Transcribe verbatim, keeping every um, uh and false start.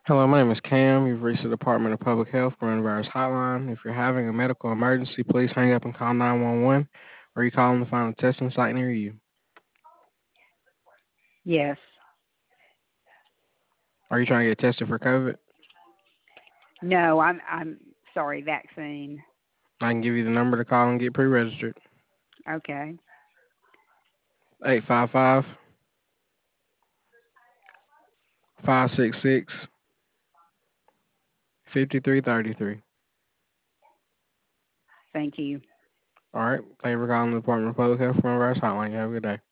Hello, my name is Cam. You've reached the Department of Public Health Coronavirus Hotline. If you're having a medical emergency, please hang up and call nine one one or you call them to find a testing site near you. Yes. Are you trying to get tested for COVID? No, I'm I'm sorry, vaccine. I can give you the number to call and get pre-registered. Okay. Eight five five, five six six, five three three three. Thank you. All right. Thank you for calling the Department of Public Health Coronavirus Hotline. You have a good day.